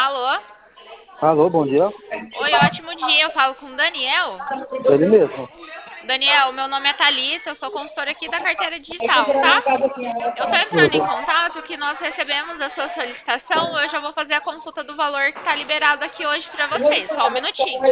Alô? Alô, bom dia. Oi, ótimo dia. Eu falo com o Daniel. Ele mesmo. Daniel, meu nome é Thalita, eu sou consultora aqui da carteira digital, tá? Eu tô entrando em contato que nós recebemos a sua solicitação. Eu já vou fazer a consulta do valor que tá liberado aqui hoje pra você. Só um minutinho.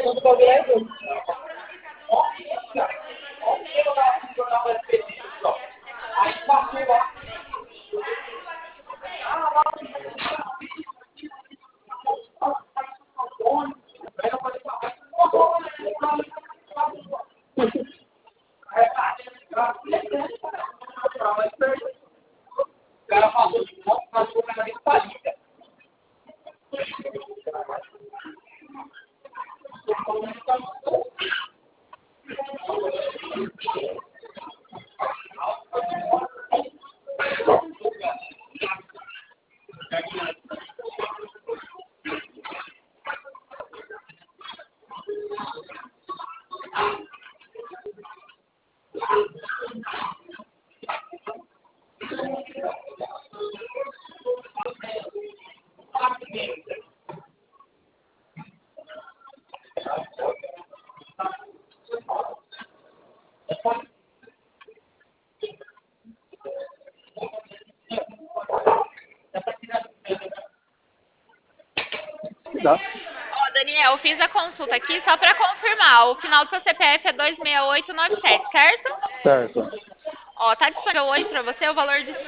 Dá. Ó, Daniel, eu fiz a consulta aqui só pra confirmar. O final do seu CPF é 26897, certo? Certo. Ó, tá disponível hoje pra você o valor de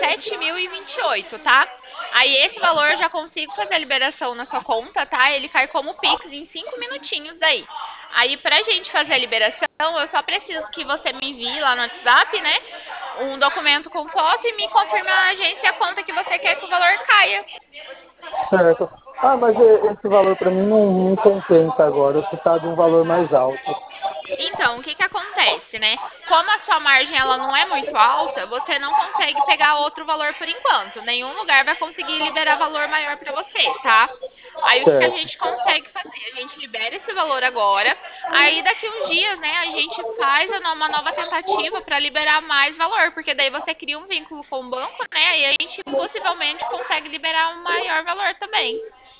7.028, tá? Aí esse valor eu já consigo fazer a liberação na sua conta, tá? Ele cai como Pix em 5 minutinhos daí. Aí pra gente fazer a liberação, eu só preciso que você me envie lá no WhatsApp, né? Um documento com foto e me confirme a agência e a conta que você quer que o valor caia. Certo. Ah, mas esse valor para mim não compensa agora. Eu precisava de um valor mais alto. Então, o que que acontece, né? Como a sua margem ela não é muito alta, você não consegue pegar outro valor por enquanto. Nenhum lugar vai conseguir liberar valor maior para você, tá? Aí o que que a Certo. gente consegue fazer? A gente libera esse valor agora. Aí daqui uns dias, né, a gente faz uma nova tentativa para liberar mais valor, porque daí você cria um vínculo com o banco, né? E a gente possivelmente consegue liberar um maior valor também.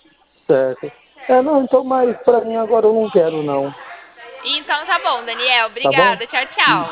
Certo. Não, então, mas para mim agora eu não quero, não. Então tá bom, Daniel. Tá bom? Obrigada. Tchau, tchau.